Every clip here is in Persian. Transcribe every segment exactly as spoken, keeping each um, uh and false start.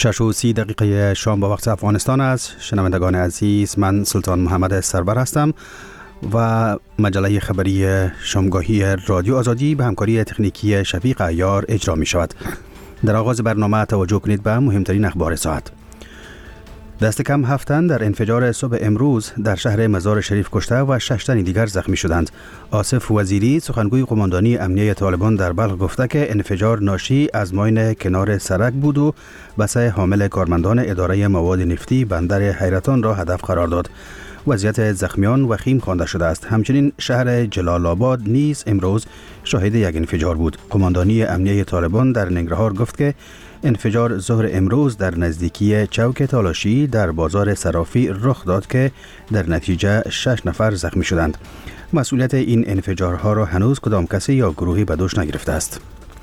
شش و سی دقیقه شام با وقت افغانستان است. شنوندگان عزیز، من سلطان محمد سربر هستم و مجله خبری شامگاهی رادیو آزادی به همکاری تکنیکی شفیق عیار اجرا می شود. در آغاز برنامه توجه کنید به مهمترین اخبار ساعت. دست کم هفت تن در انفجار صبح امروز در شهر مزار شریف کشته و شش تن دیگر زخمی شدند. آصف وزیری سخنگوی قماندانی امنیه طالبان در بلخ گفته که انفجار ناشی از ماین کنار سرک بود و بس حامل کارمندان اداره مواد نفتی بندر حیرتان را هدف قرار داد. وضعیت زخمیان وخیم خوانده شده است. همچنین شهر جلال آباد نیز امروز شاهد یک انفجار بود. قماندانی امنیه طالبان در ننگرهار گفت که انفجار ظهر امروز در نزدیکی چوک تالاشی در بازار صرافی رخ داد که در نتیجه شش نفر زخمی شدند. مسئولیت این انفجارها را هنوز کدام کسی یا گروهی به دوش نگرفته است.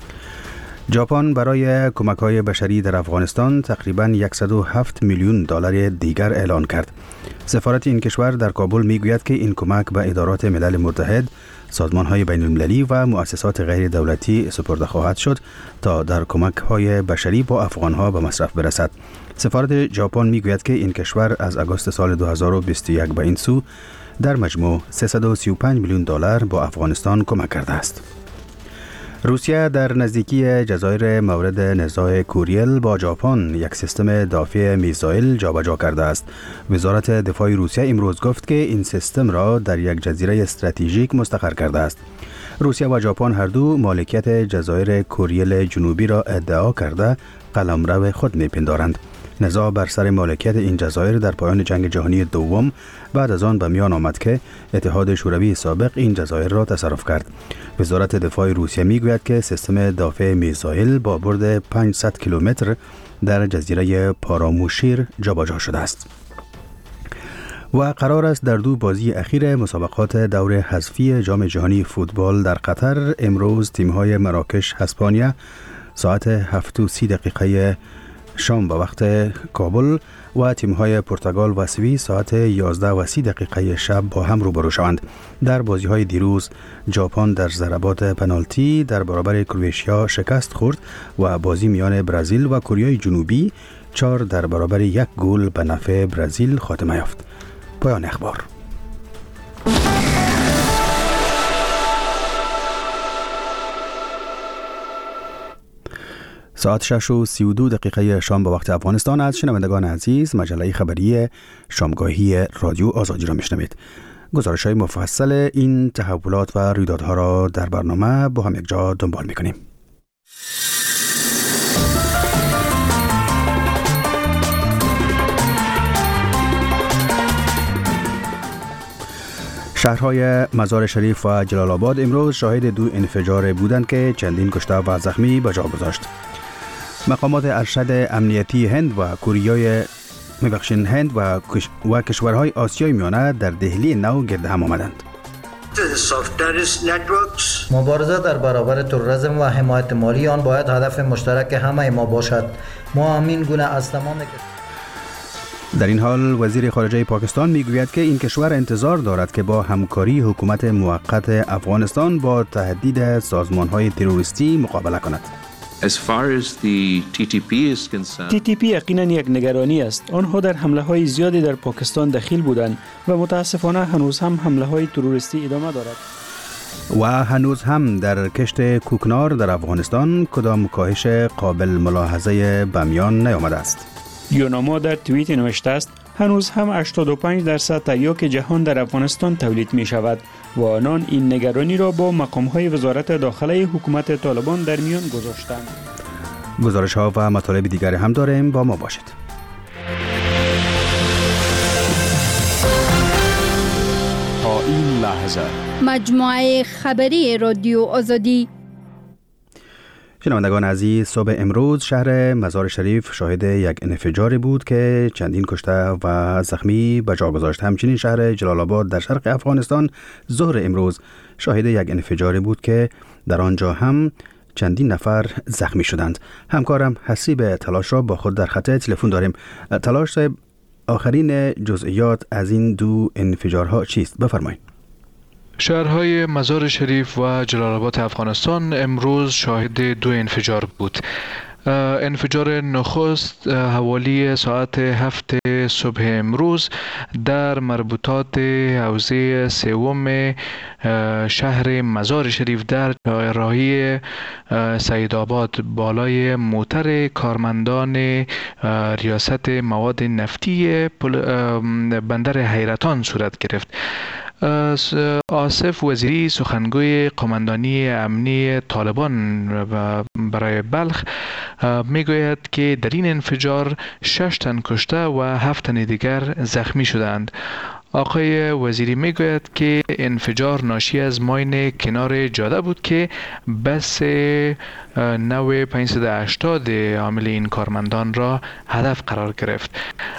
ژاپن برای کمک‌های بشری در افغانستان تقریباً صد و هفت میلیون دلار دیگر اعلان کرد. سفارت این کشور در کابل میگوید که این کمک به ادارات ملل متحد، سازمان‌های بین‌المللی و مؤسسات غیر دولتی سپرده خواهد شد تا در کمک‌های بشری با افغان‌ها به مصرف برسد. سفارت ژاپن میگوید که این کشور از آگوست سال دو هزار و بیست و یک به این سو در مجموع سیصد و سی و پنج میلیون دلار با افغانستان کمک کرده است. روسیه در نزدیکی جزایر مورد نزاع کوریل با ژاپن یک سیستم دافع میزایل جابجا کرده است. وزارت دفاع روسیه امروز گفت که این سیستم را در یک جزیره استراتژیک مستقر کرده است. روسیه و ژاپن هر دو مالکیت جزایر کوریل جنوبی را ادعا کرده قلمرو خود میپندارند. نزاع بر سر مالکیت این جزایر در پایان جنگ جهانی دوم بعد از آن به میان آمد که اتحاد شوروی سابق این جزایر را تصرف کرد. وزارت دفاع روسیه میگوید که سیستم دافع میزایل با برد پانصد کیلومتر در جزیره پاراموشیر جابجا شده است. و قرار است در دو بازی اخیر مسابقات دور حذفی جام جهانی فوتبال در قطر امروز تیم‌های مراکش اسپانیا ساعت هفت و سی دقیقه شام به وقت کابل و تیم‌های پرتغال و سوئیس ساعت یازده و سی دقیقه شب با هم روبرو شوند. در بازی‌های دیروز ژاپن در ضربات پنالتی در برابر کرواتیا شکست خورد و بازی میان برزیل و کره جنوبی چهار در برابر یک گل به نفع برزیل خاتمه یافت. پایان اخبار. ساعت شش و سی و دو دقیقه شام به وقت افغانستان است. شنوندگان عزیز، مجله خبری شامگاهی رادیو آزادی را میشنوید. گزارش های مفصل این تحولات و رویدادها را در برنامه با هم یک جا دنبال میکنیم. شهرهای مزار شریف و جلال آباد امروز شاهد دو انفجار بودند که چندین کشته و زخمی به جا گذاشت. مقامات ارشد امنیتی هند و کوریای میبخشین هند و, کش... و کشورهای آسیای میانه در دهلی نو گرد هم آمدند. مبارزه در برابر تروریسم و حمایت مالی آن باید هدف مشترک همه ما باشد. ما همین گونه از تمام در این حال وزیر خارجه پاکستان میگوید که این کشور انتظار دارد که با همکاری حکومت موقت افغانستان با تهدید سازمان‌های تروریستی مقابله کند. As far as the تی تی پی is concerned, تی تی پی یقینا یک نگرانی است. آنها در حمله‌های زیادی در پاکستان دخیل بودند و متاسفانه هنوز هم حمله‌های تروریستی ادامه دارد. و هنوز هم در کشت کوکنار در افغانستان کدام کاهش قابل ملاحظه به میان نیامده است. یوناما در توییت نوشته است هنوز هم هشتاد و پنج درصد تریاک جهان در افغانستان تولید می شود و آنان این نگرانی را با مقام‌های وزارت داخله حکومت طالبان در میان گذاشتند. گزارش ها و مطالب دیگر هم داریم، با ما باشید. تا این لحظه مجموعه خبری رادیو آزادی. شنوندگان عزیز، صبح امروز شهر مزار شریف شاهد یک انفجاری بود که چندین کشته و زخمی به جا گذاشت. همچنین شهر جلال آباد در شرق افغانستان ظهر امروز شاهد یک انفجاری بود که در آنجا هم چندین نفر زخمی شدند. همکارم حسیب تلاش را با خود در خط تلفن داریم. تلاش صاحب، آخرین جزئیات از این دو انفجارها چیست؟ بفرمایید. شهرهای مزار شریف و جلال آباد افغانستان امروز شاهد دو انفجار بود. انفجار نخست حوالی ساعت هفت صبح امروز در مربوطات حوزه سوم شهر مزار شریف در راهی سیدآباد بالای موتر کارمندان ریاست مواد نفتی بندر حیرتان صورت گرفت. آصف وزیری سخنگوی قماندانی امنی طالبان برای بلخ میگوید که در این انفجار شش تن کشته و هفت تن دیگر زخمی شدند. آقای وزیری میگوید که انفجار ناشی از ماین کنار جاده بود که بس نو پانصد و هشتاد عامل این کارمندان را هدف قرار گرفت.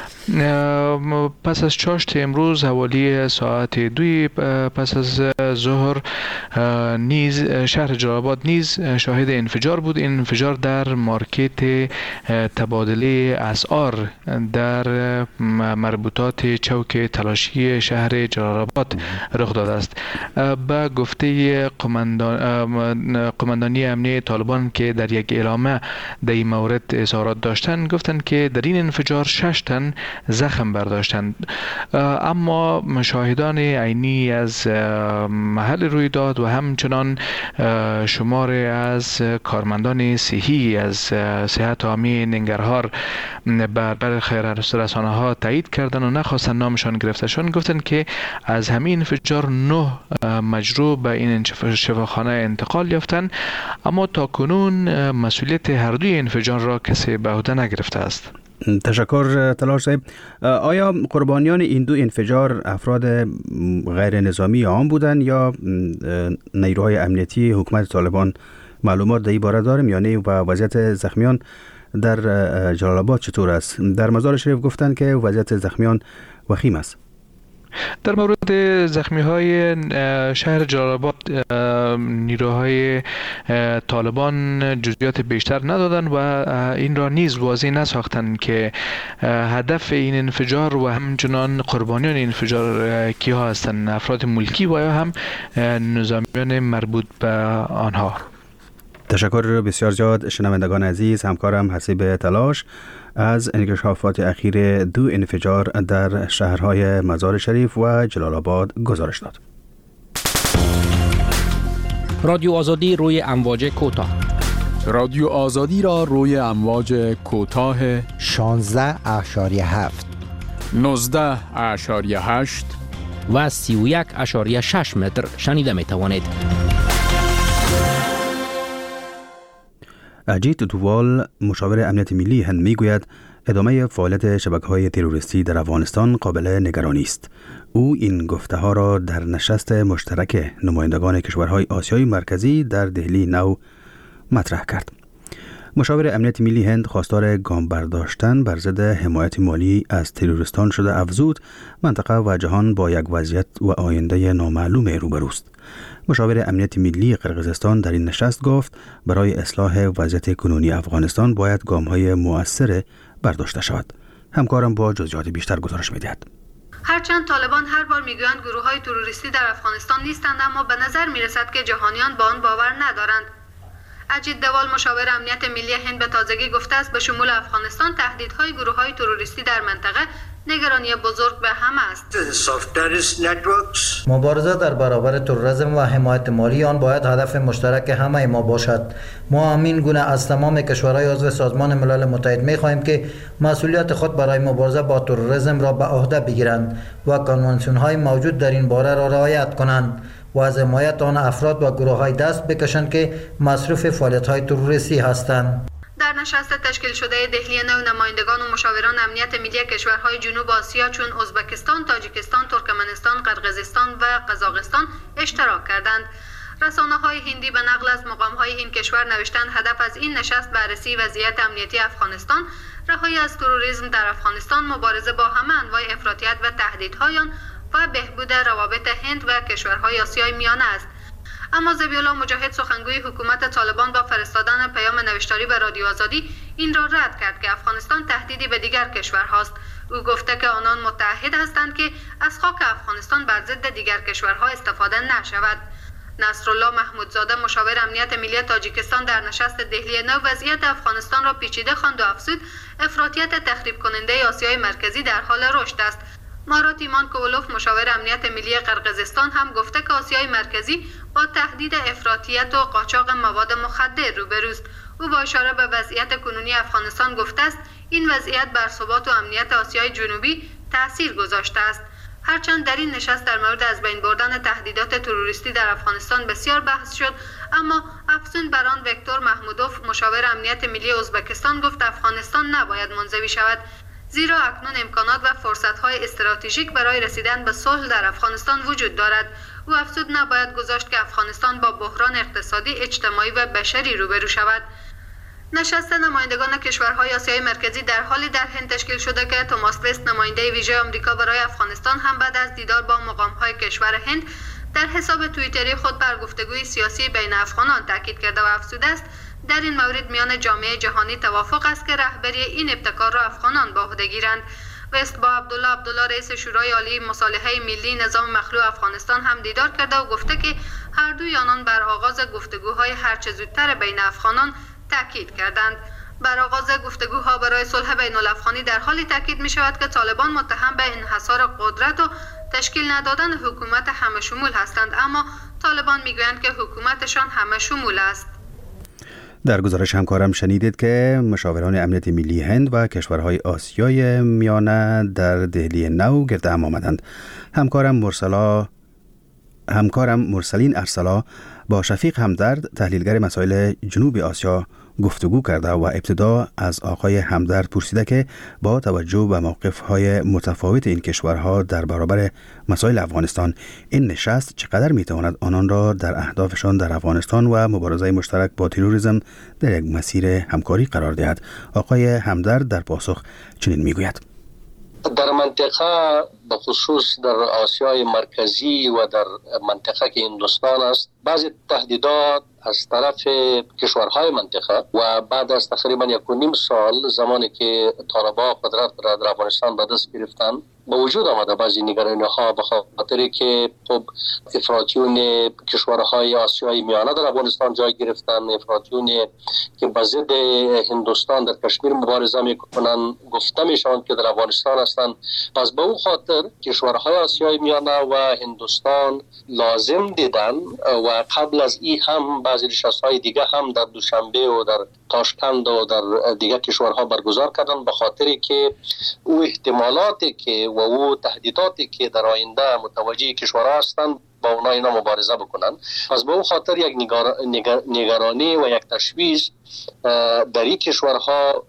پس از چاشت امروز حوالی ساعت دوی پس از ظهر نیز شهر جلال آباد نیز شاهد انفجار بود. این انفجار در مارکت تبادله اسعار در مربوطات چوک تلاشی شهر جلال آباد رخ داده است. به گفته قماندان قماندانی امنی طالبان که در یک اعلامیه در این مورد اظهارات داشتند، گفتند که در این انفجار شش تن زخم برداشتند، اما مشاهدان عینی از محل رویداد و همچنان شمار از کارمندان صحی از صحت عامه ننگرهار بر برخی رسانه ها تایید کردند و نخواستند نامشان گرفته شون. گفتند که از همین انفجار نه مجروح به این شفاخانه انتقال یافتند، اما تا کنون مسئولیت هر دوی انفجار را کسی به عهده نگرفته است. تشکر تلاش صاحب. آیا قربانیان این دو انفجار افراد غیر نظامی عام بودند یا نیروهای امنیتی حکومت طالبان؟ معلومات در این باره داریم یا نه؟ و وضعیت زخمیان در جلال آباد چطور است؟ در مزار شریف گفتند که وضعیت زخمیان وخیم است. در مورد زخمی های شهر جلال آباد نیروهای طالبان جزئیات بیشتر ندادند و این را نیز واضح نساختند که هدف این انفجار و همچنان قربانیان این انفجار کیها هستند، افراد ملکی و یا هم نظامیان مربوط به آنها. تشکر بسیار زیاد شنوندگان عزیز. همکارم حسیب تلاش از انکشافات اخیر دو انفجار در شهرهای مزار شریف و جلال آباد گزارش داد. رادیو آزادی روی امواج کوتاه. رادیو آزادی را روی امواج کوتاه شانزده اشاریه هفت، نوزده اشاریه هشت و سی و یک اشاریه شش متر شنیده می توانید. اجیت دووال مشاور امنیت ملی هند میگوید ادامه فعالیت شبکه‌های تروریستی در افغانستان قابل نگرانی است. او این گفته ها را در نشست مشترک نمایندگان کشورهای آسیای مرکزی در دهلی نو مطرح کرد. مشاور امنیت ملی هند خواستار گام برداشتن بر ضد حمایت مالی از تروریستان شده افزود منطقه و جهان با یک وضعیت و آینده نامعلوم روبروست. مشاور امنیت ملی قرقیزستان در این نشست گفت برای اصلاح وضعیت کنونی افغانستان باید گام‌های مؤثر برداشته شود. همکارم با جزئیات بیشتر گزارش می‌دهد. هرچند طالبان هر بار میگویند گروه‌های تروریستی در افغانستان نیستند، اما به نظر می‌رسد که جهانیان با آن باور ندارند. اجیت دوال مشاور امنیت ملی هند به تازگی گفته است به شمول افغانستان تهدیدهای گروه‌های تروریستی در منطقه نگرانی بزرگ به همه است. مبارزه در برابر تروریسم و حمایت مالی آن باید هدف مشترک همه ما باشد. ما همین گونه از تمام کشورهای عضو سازمان ملل متحد می‌خواهیم که مسئولیت خود برای مبارزه با تروریسم را به عهده بگیرند و کنوانسیون‌های موجود در این باره را رعایت کنند و از حمایت آن افراد و گروه‌های دست بکشند که مصروف فعالیت‌های تروریستی هستند. در نشست تشکیل شده دهلی نو نمایندگان و مشاوران امنیت ملی کشورهای جنوب آسیا چون ازبکستان، تاجیکستان، ترکمنستان، قرقیزستان و قزاقستان اشتراک کردند. رسانه‌های هندی به نقل از مقام‌های این کشور نوشتند هدف از این نشست بررسی وضعیت امنیتی افغانستان، رهایی از تروریسم در افغانستان، مبارزه با همه انواع افراطیت و تهدیدهای آن و بهبود روابط هند و کشورهای آسیای میانه است. اما ذبیح‌الله مجاهد سخنگوی حکومت طالبان با فرستادن پیام نوشتاری به رادیو آزادی این را رد کرد که افغانستان تهدیدی به دیگر کشورهاست. او گفته که آنان متحد هستند که از خاک افغانستان بر ضد دیگر کشورها استفاده نشود. نصرالله محمودزاده مشاور امنیت ملی تاجیکستان در نشست دهلی نو وضعیت افغانستان را پیچیده خواند و افزود افراطیت تخریب کننده آسیای مرکزی در حال رشد است. مارات ایمان کوولوف مشاور امنیت ملی قرقیزستان هم گفته که آسیای مرکزی با تهدید افراطیت و قاچاق مواد مخدر روبروست. او با اشاره به وضعیت کنونی افغانستان گفته است این وضعیت بر ثبات و امنیت آسیای جنوبی تاثیر گذاشته است. هرچند در این نشست در مورد از بین بردن تهدیدات تروریستی در افغانستان بسیار بحث شد، اما افزون بر آن ویکتور محمودوف مشاور امنیت ملی ازبکستان گفت افغانستان نباید منزوی شود، زیرا اکنون امکانات و فرصت‌های استراتژیک برای رسیدن به صلح در افغانستان وجود دارد. او افزود نباید گذاشت که افغانستان با بحران اقتصادی، اجتماعی و بشری روبرو شود. نشست نمایندگان کشورهای آسیای مرکزی در حالی در هند تشکیل شده که توماس وست نماینده ویژه آمریکا برای افغانستان هم بعد از دیدار با مقام‌های کشور هند در حساب توییتری خود بر گفتگوی سیاسی بین افغانان تاکید کرده و افزوده است در این مورد میان جامعه جهانی توافق است که رهبری این ابتکار را افغانان به عهده گیرند. وست با عبدالله عبدالله رئیس شورای عالی مصالحه ملی نظام مخلوع افغانستان هم دیدار کرده و گفته که هر دوی آنان بر آغاز گفتگوهای هرچه زودتر بین افغانان تاکید کردند. بر آغاز گفتگوها برای صلح بین الافغانی در حالی تاکید می شود که طالبان متهم به انحصار قدرت و تشکیل ندادن حکومت همه شمول هستند، اما طالبان می گویند که حکومتشان همه شمول است. در گزارش همکارم شنیدید که مشاوران امنیت ملی هند و کشورهای آسیای میانه در دهلی نو گرد هم آمدند. همکارم مرسلا همکارم مرسلین ارسلا با شفیق همدرد تحلیلگر مسائل جنوب آسیا گفتگو کرده و ابتدا از آقای همدرد پرسیده که با توجه به موقف‌های متفاوت این کشورها در برابر مسائل افغانستان این نشست چقدر میتواند آنان را در اهدافشان در افغانستان و مبارزه مشترک با تروریسم در یک مسیر همکاری قرار دهد. آقای همدرد در پاسخ چنین میگوید: در منطقه به خصوص در آسیای مرکزی و در منطقه که هندوستان است بعضی تهدیدات از طرف کشورهای منطقه و بعد از تقریبا یک و نیم سال زمانی که طالبان قدرت را در افغانستان به دست گرفتن به وجود آمده بعضی نگرانی ها به خاطر که خب افراطیون کشورهای آسیای میانه در افغانستان جای گرفتن، افراطیون که به ضد هندوستان در کشمیر مبارزه میکنن گفته میشوند که در افغانستان هستند. پس به اون خاطر کشورهای آسیای میانه و هندوستان لازم دیدن و قبل از این هم بعضی نشست‌های دیگه هم در دوشنبه و در تاشکند و در دیگه کشورها برگزار کردن به خاطری که او احتمالاتی که و او تهدیداتی که در آینده متوجه کشورها هستند با اونا اینا مبارزه بکنن. پس به اون خاطر یک نگار... نگر... نگرانی و یک تشویش در این کشورها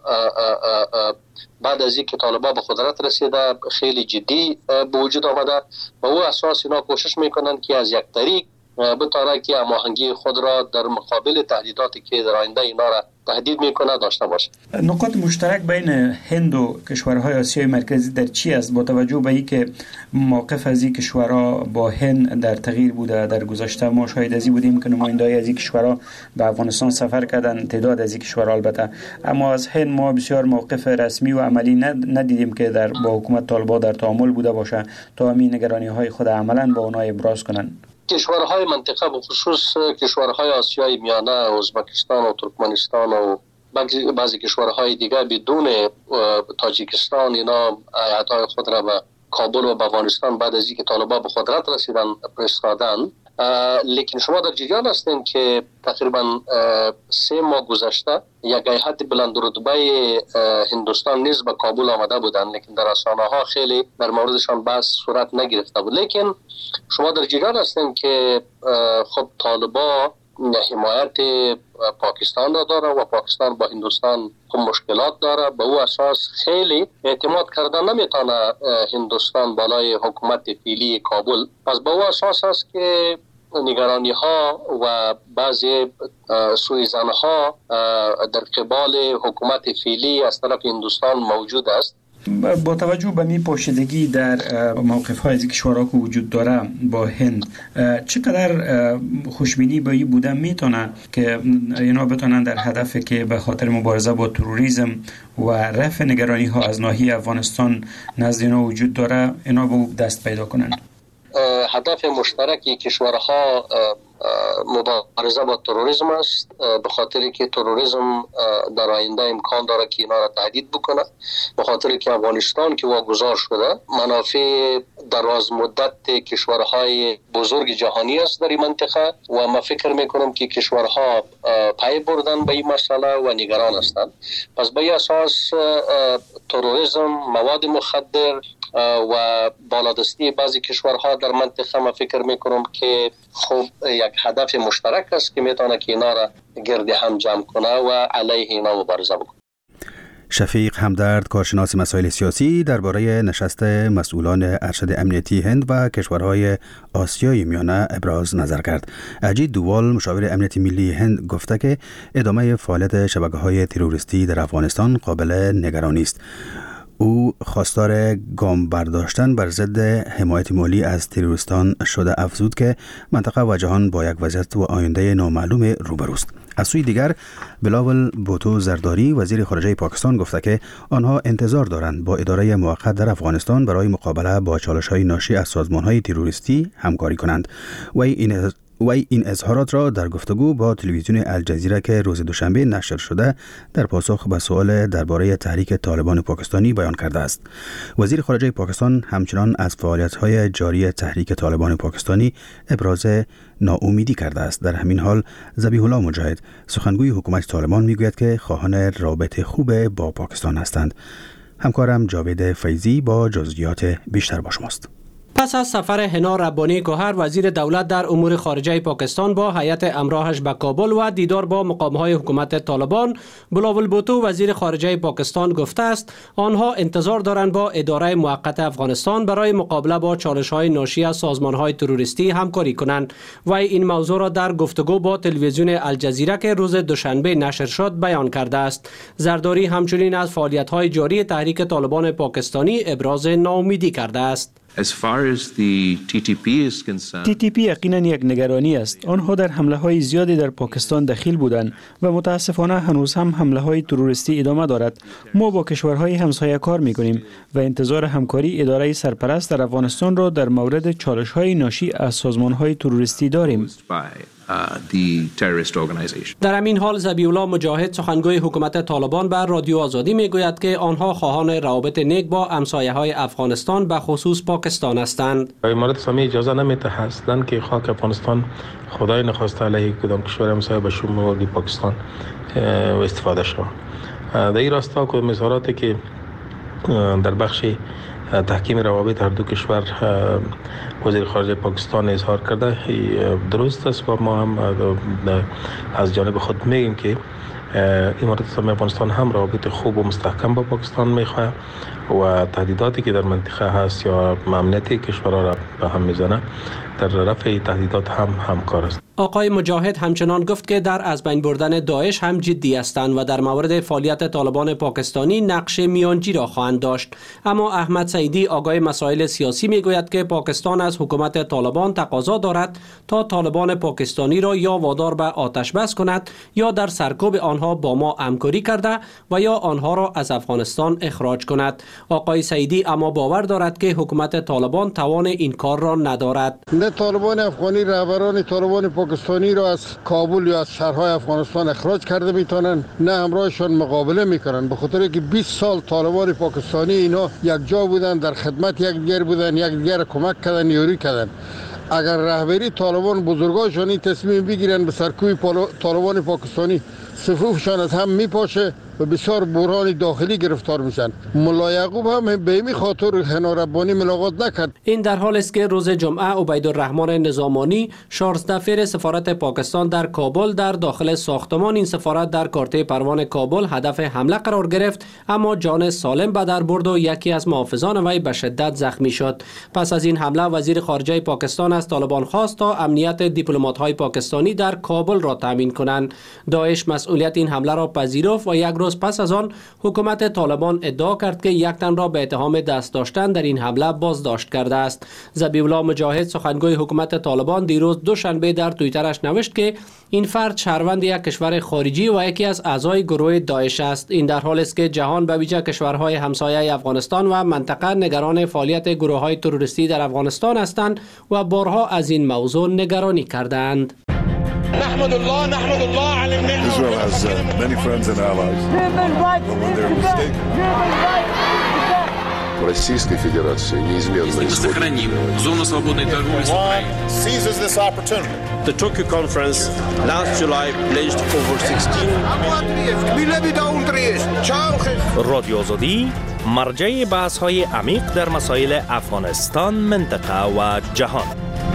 بعد از اینکه طالبان به قدرت رسیده خیلی جدی به وجود آمده و او اساس اینا کوشش میکنن که از یک طریق بطوره که هماهنگی خود را در مقابل تهدیداتی که در آینده اینا را تهدید میکنه داشته باشه. نقاط مشترک بین هند و کشورهای آسیای مرکزی در چی است با توجه به اینکه موقف از این کشورها با هند در تغییر بوده؟ در گذشته ما شاهد از این بودیم که نماینده‌های از این کشورها به افغانستان سفر کردن، تعداد از این کشورها البته، اما از هند ما بسیار موقف رسمی و عملی ندیدیم که در با حکومت طالبان در تعامل بوده باشه تا همین نگرانی‌های خود عملاً با اونها ابراز کنن. کشورهای منطقه به خصوص کشورهای آسیای میانه، ازبکستان و ترکمنستان و بعضی کشورهای دیگه بدون تاجیکستان اینا هیئت‌های خود را به کابل و به افغانستان بعد از اینکه طالبان به قدرت رسیدن فرستادن. لیکن شما در جریان هستین که تقریبا سه ماه گذشته یک هیئت بلند رتبه هندوستان نیز به کابل آمده بودند، لیکن در رسانه ها خیلی در موردشان بحث صورت نگرفته بود. لیکن شما در جریان هستین که خب طالبان حمایت پاکستان را داره و پاکستان با هندوستان خب مشکلات داره. به او اساس خیلی اعتماد کردن نمیتونه هندوستان بالای حکومت فعلی کابل. پس به او اساس است که نگرانی ها و بعضی سوءظن ها در قبال حکومت فعلی از طرف هندوستان موجود است. با توجه به می پوشیدگی در موقف های از کشورها که وجود داره با هند، چقدر خوشبینی به این بوده میتونه که اینا بتونن در هدفی که به خاطر مبارزه با تروریسم و رفع نگرانی ها از ناحیه افغانستان نزد اینا وجود داره اینا به دست پیدا کنن؟ هدف مشترک کشورها مبارزه با تروریسم است، به خاطر که تروریسم در آینده امکان داره که اینا را تهدید بکنه، به خاطر که افغانستان که واگذار شده منافع دراز مدت کشورهای بزرگ جهانی است در این منطقه و ما فکر میکنم که کشورها پای بردن به این مسئله و نگران هستند. پس به این اساس تروریسم، مواد مخدر و بالادستی بعضی کشورها در منطقه ما فکر میکنم که خب یک هدف مشترک است که میتونه که اینا را گرد هم جمع کنه و علیه اینا مبارزه بکنه. شفیق همدرد، کارشناس مسائل سیاسی، درباره نشست مسئولان ارشد امنیتی هند و کشورهای آسیای میانه ابراز نظر کرد. اجید دووال، مشاور امنیت ملی هند، گفته که ادامه فعالیت شبکه‌های تروریستی در افغانستان قابل نگرانی است. او خواستار گام برداشتن بر ضد حمایت مالی از تروریستان شده افزود که منطقه و جهان با یک وضعیت و آینده نامعلوم روبروست. از سوی دیگر بلاول بوتو زرداری، وزیر خارجه پاکستان، گفته که آنها انتظار دارند با اداره موقت در افغانستان برای مقابله با چالش‌های ناشی از سازمان‌های تروریستی همکاری کنند. و این وی این اظهارات را در گفتگو با تلویزیون الجزیره که روز دوشنبه نشر شده در پاسخ به سوال درباره تحریک طالبان پاکستانی بیان کرده است. وزیر خارجه پاکستان همچنان از فعالیت‌های جاری تحریک طالبان پاکستانی ابراز ناامیدی کرده است. در همین حال ذبیح الله مجاهد، سخنگوی حکومت طالبان، میگوید که خواهان رابطه خوب با پاکستان هستند. همکارم جاوید فیضی با جزئیات بیشتر با شماست. پس از سفر حنا ربانی گوهر، وزیر دولت در امور خارجه پاکستان، با هیئت همراهش به کابل و دیدار با مقام‌های حکومت طالبان، بلاول بوتو، وزیر خارجه پاکستان، گفته است آنها انتظار دارند با اداره موقت افغانستان برای مقابله با چالش‌های ناشی از سازمان‌های تروریستی همکاری کنند. و این موضوع را در گفتگو با تلویزیون الجزیره که روز دوشنبه نشر شد بیان کرده است. زرداری همچنین از فعالیت‌های جاری تحریک طالبان پاکستانی ابراز ناامیدی کرده است. As far as the تی تی پی is concerned, تی تی پی یقینا یک نگرانی است. آنها در حمله های زیادی در پاکستان دخیل بودند و متاسفانه هنوز هم حمله های تروریستی ادامه دارد. ما با کشورهای همسایه کار میکنیم و انتظار همکاری اداره سرپرست در افغانستان را در مورد چالش های ناشی از سازمان های تروریستی داریم. در همین حال ذبیح الله مجاهد، سخنگوی حکومت طالبان، بر رادیو آزادی میگوید که آنها خواهان روابط نیک با همسایه های افغانستان به خصوص پاکستان هستند. امارات اسلامی اجازه نمیده اصلا که خاک افغانستان خدای نخواسته علیه کدام کشور همسایه به شمول پاکستان استفاده شود. در این راستا کدام اظهاراتی که در بخش تحکیم روابط هر دو کشور وزیر خارجه پاکستان اظهار کرده درست است و ما هم از جانب خود میگیم که امارات اسلامی افغانستان هم روابط خوب و مستحکم با پاکستان میخواه و تهدیداتی که در منطقه هست یا امنیت کشورها را به هم میزنه در رفع تهدیدات هم همکار است. آقای مجاهد همچنان گفت که در از بین بردن داعش هم جدی هستند و در مورد فعالیت طالبان پاکستانی نقش میانجی را خواهند داشت. اما احمد سعیدی، آقای مسائل سیاسی، میگوید که پاکستان از حکومت طالبان تقاضا دارد تا طالبان پاکستانی را یا وادار به آتش بس کند یا در سرکوب آنها با ما همکاری کرده و یا آنها را از افغانستان اخراج کند. آقای سعیدی اما باور دارد که حکومت طالبان توان این کار را ندارد. نه طالبان افغانی رهبران طالبان پاکستانی را از کابل یا از شهرهای افغانستان اخراج کرده میتونن، نه همراهشان مقابله میکنن، به خاطر که بیست سال طالبان پاکستانی اینا یک جا بودن، در خدمت یک دیگر بودن، یک دیگر کمک کردن، یاری کردن. اگر رهبری طالبان بزرگاشان این تصمیم بگیرن به سرکوب طالبان پاکستانی، صفوفشان از هم میپاشه و بسیار بحران داخلی گرفتار میشن. ملا یعقوب هم به این خاطر حنا ربانی ملاقات نکرد. این در حال است که روز جمعه عبیدالرحمن نظامانی، شارژدفیر سفارت پاکستان در کابل، در داخل ساختمان این سفارت در کارته پروان کابل هدف حمله قرار گرفت، اما جان سالم به در برد و یکی از محافظان وی به شدت زخمی شد. پس از این حمله وزیر خارجه پاکستان از طالبان خواست تا امنیت دیپلمات‌های پاکستانی در کابل را تامین کنند. داعش مسئولیت این حمله را پذیرفت و یک امروز پس از آن حکومت طالبان ادعا کرد که یک تن را به اتهام دست داشتن در این حمله بازداشت کرده است. ذبیح الله مجاهد سخنگوی حکومت طالبان دیروز دوشنبه در توییترش نوشت که این فرد شهروند یک کشور خارجی و یکی از اعضای گروه داعش است. این در حالی است که جهان به ویژه کشورهای همسایه افغانستان و منطقه نگران فعالیت گروه‌های تروریستی در افغانستان هستند و بارها از این موضوع نگرانی کردند. نحمد الله نحمد الله على النعمة. Israel has uh, many friends and allies. But when they're mistaken. Российской Федерации неизменно мы сохраним зону свободной торговли с Украиной. Seizes this opportunity. The Tokyo conference last July pledged over sixteen رادیو آزادی مرجع بحث‌های عمیق در مسائل افغانستان، منطقه و جهان.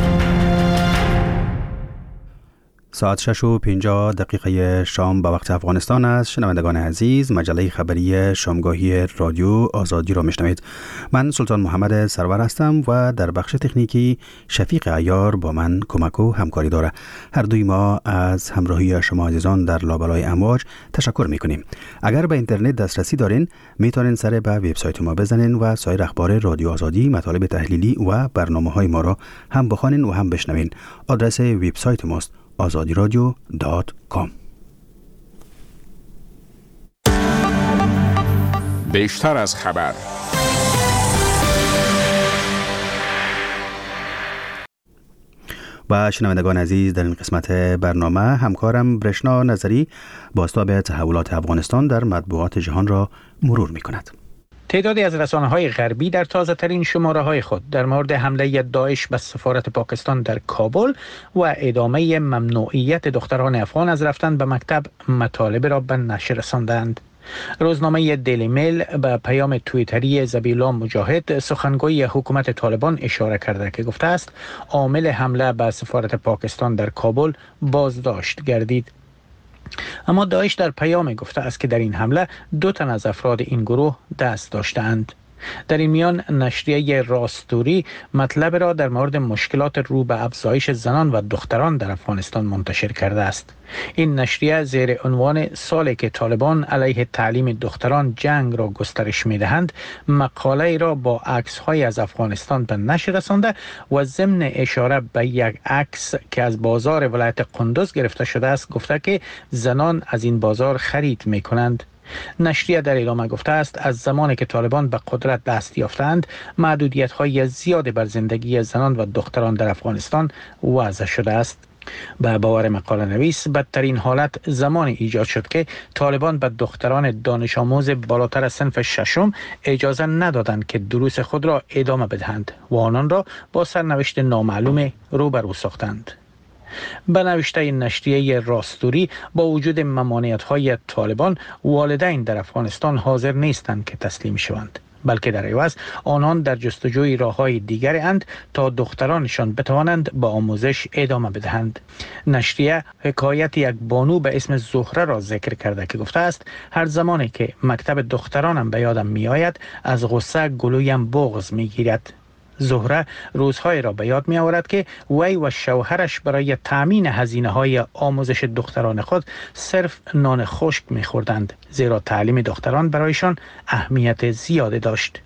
ساعت شش و پنجاه دقیقه شام به وقت افغانستان است. شنوندگان عزیز، مجله خبری شامگاهی رادیو آزادی را میشنوید. من سلطان محمد سرور هستم و در بخش تکنیکی شفیق عیار با من کمک و همکاری داره. هر دوی ما از همراهی شما عزیزان در لابلای امواج تشکر میکنیم. اگر به اینترنت دسترسی دارین میتونین سر به وبسایت ما بزنین و سایر اخبار رادیو آزادی، مطالب تحلیلی و برنامه‌های ما را هم بخوانین و هم بشنوین. آدرس وبسایت ماست آزادی رادیو دات کام. بیشتر از خبر. و شنوندگان عزیز، در این قسمت برنامه همکارم برشنا نظری بازتاب تحولات افغانستان در مطبوعات جهان را مرور می کند. تعدادی از رسانه‌های غربی در تازه‌ترین شماره‌های خود در مورد حمله داعش به سفارت پاکستان در کابل و ادامه ممنوعیت دختران افغان از رفتن به مکتب مطالب را به نشر رساندند. روزنامه دیلی میل به پیام توییتری ذبیح الله مجاهد سخنگوی حکومت طالبان اشاره کرده که گفته است عامل حمله به سفارت پاکستان در کابل بازداشت گردید. اما داعش در پیام گفته است که در این حمله دو تن از افراد این گروه دست داشتند. در این میان نشریه راستوری مطلب را در مورد مشکلات رو به افزایش زنان و دختران در افغانستان منتشر کرده است. این نشریه زیر عنوان سالی که طالبان علیه تعلیم دختران جنگ را گسترش می‌دهند مقاله را با عکس‌های از افغانستان به نشر رسانده و ضمن اشاره به یک عکس که از بازار ولایت قندوز گرفته شده است گفته که زنان از این بازار خرید می‌کنند. نشریه در ادامه گفته است از زمانی که طالبان به قدرت دست یافتند محدودیت‌های زیادی بر زندگی زنان و دختران در افغانستان وضع شده است. به باور مقاله نویس بدترین حالت زمانی ایجاد شد که طالبان به دختران دانش آموز بالاتر از صنف ششم اجازه ندادند که دروس خود را ادامه بدهند و آنان را با سرنوشت نامعلوم روبرو ساختند. به نوشته نشریه راستوری با وجود ممانعت‌های طالبان والدین در افغانستان حاضر نیستند که تسلیم شوند، بلکه در عوض آنان در جستجوی راه‌های دیگری اند تا دخترانشان بتوانند به آموزش ادامه بدهند. نشریه حکایت یک بانو به اسم زهره را ذکر کرده که گفته است هر زمانی که مکتب دخترانم به یادم میآید از غصه گلویم بغض میگیرد. زهره روزهای را به یاد می آورد که وی و شوهرش برای تأمین هزینه های آموزش دختران خود صرف نان خشک می خوردند، زیرا تعلیم دختران برایشان اهمیت زیاده داشت.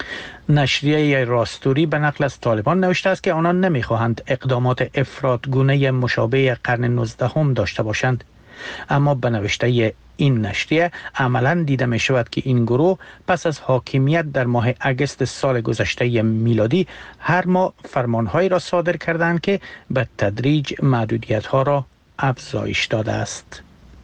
نشریه راستوری به نقل از طالبان نوشته است که آنان نمی خواهند اقدامات افراطگونه مشابه قرن نوزدهم داشته باشند. اما به نوشته این نشریه عملاً دیده می شود که این گروه پس از حاکمیت در ماه اگست سال گذشته میلادی هر ماه فرمانهایی را صادر کردند که به تدریج محدودیت‌ها را افزایش داده است.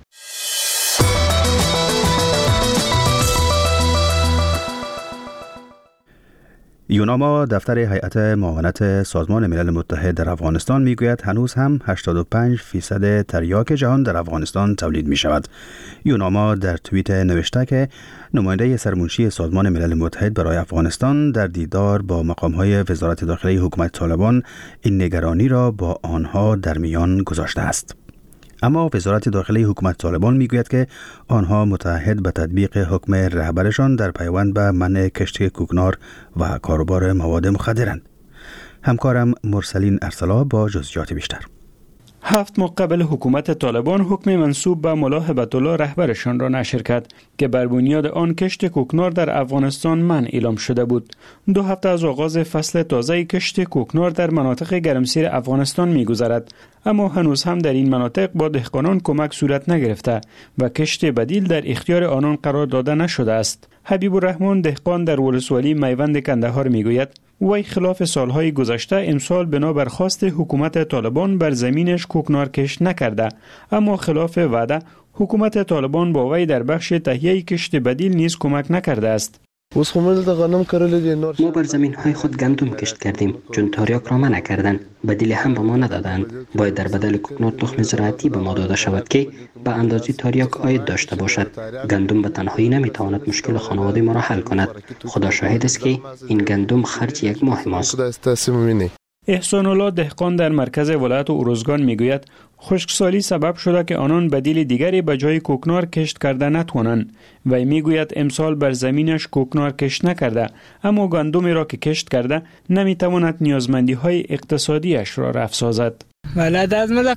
یوناما دفتر هیئت معاونت سازمان ملل متحد در افغانستان میگوید هنوز هم هشتاد و پنج درصد تریاک جهان در افغانستان تولید می شود. یوناما در توییت نوشته که نماینده سرمنشی سازمان ملل متحد برای افغانستان در دیدار با مقام‌های وزارت داخلی حکومت طالبان این نگرانی را با آنها در میان گذاشته است. اما وزارت داخلی حکومت طالبان میگوید که آنها متعهد به تطبیق حکم رهبرشان در پیوند به منع کشت کوکنار و کاروبار مواد مخدرند. همکارم مرسلین ارسلا با جزئیات بیشتر. هفت ماه قبل حکومت طالبان حکم منسوب به ملا هبت الله رهبرشان را نشر کرد که بر بنیاد آن کشت کوکنار در افغانستان منع اعلام شده بود. دو هفته از آغاز فصل تازه کشت کوکنار در مناطق گرمسیر افغانستان می‌گذرد، اما هنوز هم در این مناطق با دهقانان کمک صورت نگرفته و کشت بدیل در اختیار آنان قرار داده نشده است. حبیب الرحمن دهقان در ولسوالی میوند کندهار میگوید وی خلاف سالهای گذشته امسال بنا بر خواست حکومت طالبان بر زمینش کوکنار کشت نکرده، اما خلاف وعده حکومت طالبان با وی در بخش تهیه کشت بدیل نیز کمک نکرده است. ما بر زمین های خود گندم کشت کردیم چون تاریاک را منع کردند، بدیل هم به ما ندادند. باید در بدل کوکنار تخم زراعتی به ما داده شود که به اندازه تاریاک عاید داشته باشد. گندم به تنهایی نمیتواند مشکل خانواده ما را حل کند. خدا شاهد است که این گندم خرج یک ماه ماست. احسان الله دهقان در مرکز ولایت ارزگان میگوید خشکسالی سبب شده که آنان بدیل دیگری به جای کوکنار کشت کرده نتوانند. وی میگوید امسال بر زمینش کوکنار کشت نکرده، اما گندمی را که کشت کرده نمیتواند نیازمندی های اقتصادیش را رفع سازد. من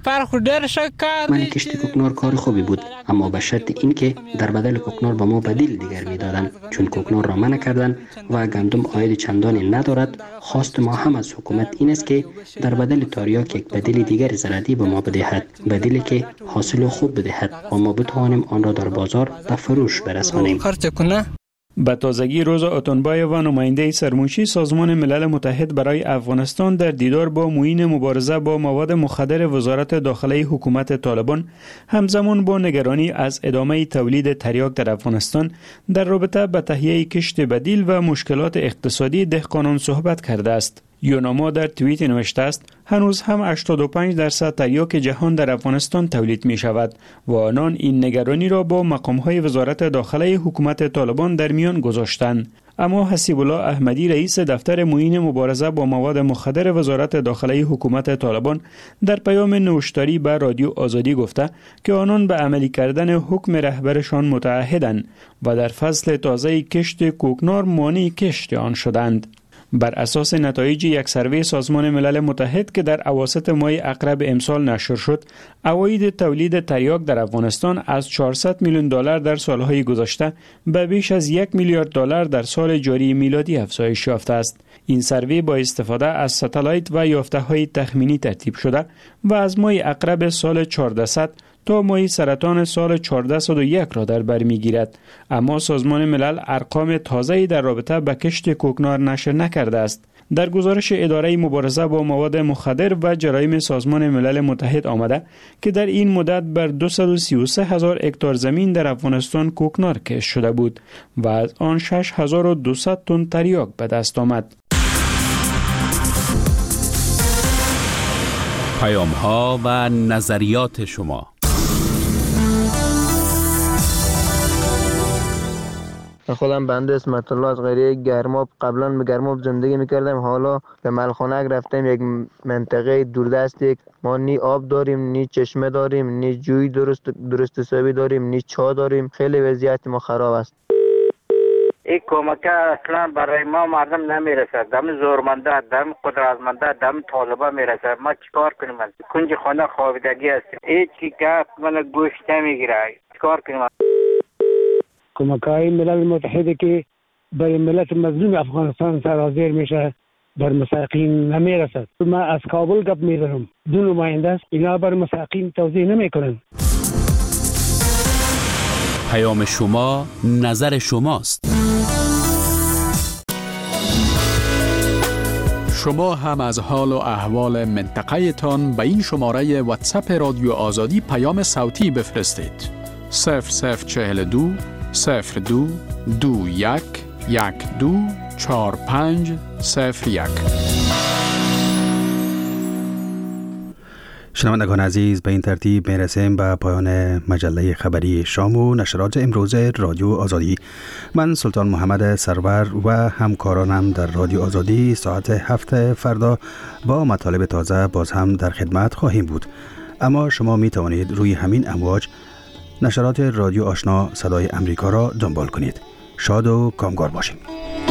کشت کوکنار کار خوبی بود، اما به شرط اینکه در بدل کوکنار به ما بدیل دیگر میدادند. چون کوکنار را منع کردند و گندم عاید چندانی ندارد، خواست ما هم از حکومت این است که در بدل تاریاک یک بدیل دیگر زراعتی به ما بدهد، بدیلی که حاصل خوب بدهد و ما بتوانیم آن را در بازار به فروش برسانیم. به تازگی روزا اتونبایو و نماینده سرمنشی سازمان ملل متحد برای افغانستان در دیدار با معین مبارزه با مواد مخدر وزارت داخله حکومت طالبان همزمان با نگرانی از ادامه تولید تریاک در افغانستان در رابطه با تهیه کشت بدیل و مشکلات اقتصادی دهقانان صحبت کرده است. یوناما در توییت نوشته است هنوز هم هشتاد و پنج درصد تریاک جهان در افغانستان تولید می شود و آنان این نگرانی را با مقام‌های وزارت داخله حکومت طالبان در میان گذاشتند. اما حسیب الله احمدی رئیس دفتر معین مبارزه با مواد مخدر وزارت داخله حکومت طالبان در پیام نوشتاری به رادیو آزادی گفته که آنان به عملی کردن حکم رهبرشان متعهدند و در فصل تازه کشت کوکنار مانع کشت آن شدند. بر اساس نتایج یک سروی سازمان ملل متحد که در اواسط ماه اقرب امسال نشر شد، عواید تولید تریاک در افغانستان از چهارصد میلیون دلار در سالهای گذشته به بیش از یک میلیارد دلار در سال جاری میلادی افزایش یافته است. این سروی با استفاده از ستالایت و یافته‌های تخمینی ترتیب شده و از ماه اقرب سال چهاردهصد تا ماه سرطان سال چهارصد و یک را در بر میگیرد، اما سازمان ملل ارقام تازه‌ای در رابطه با کشت کوکنار نشر نکرده است. در گزارش اداره مبارزه با مواد مخدر و جرایم سازمان ملل متحد آمده که در این مدت بر دویست و سی و سه هزار هکتار زمین در افغانستان کوکنار کشت شده بود و از آن شش هزار و دویست تن تریاک به دست آمد. پیام ها و نظریات شما. خودم بنده اسمت الله از قریه گرماب، قبلا به گرماب زندگی میکردم، حالا به ملخانک رفتم، یک منطقه دوردست، یک ما نی آب داریم، نی چشمه داریم، نی جوی درست درست حسابی داریم، نی چا داریم، خیلی وضعیت ما خراب است. این کمک اصلا برای ما مردم نمیرسد، دم زورمنده، دم قدرتمنده، دم طالبا میرسد. ما چیکار کنیم؟ کنج خانه خوابیدگی است، هیچ کی گپ من گوش نمیگیره، چیکار کنیم؟ کمک‌های ملل متحد که برای ملت مظلوم افغانستان سرازیر میشه بر مساکین نمیرسد. ما از کابل گپ میزنم، دو نماینده است، اینا بر مساکین توضیح نمیکنن. پیام شما نظر شماست. شما هم از حال و احوال منطقه تان به این شماره واتساپ رادیو آزادی پیام صوتی بفرستید. صفر صفر چهل و دو صفر دو دو یک یک دو چهار پنج صفر یک. شنوندگان عزیز، به این ترتیب میرسیم به پایان مجله خبری شام و نشرات امروز رادیو آزادی. من سلطان محمد سرور و همکارانم در رادیو آزادی ساعت هفت فردا با مطالب تازه باز هم در خدمت خواهیم بود. اما شما می توانید روی همین امواج نشرات رادیو آشنا صدای امریکا را دنبال کنید. شاد و کامگار باشید.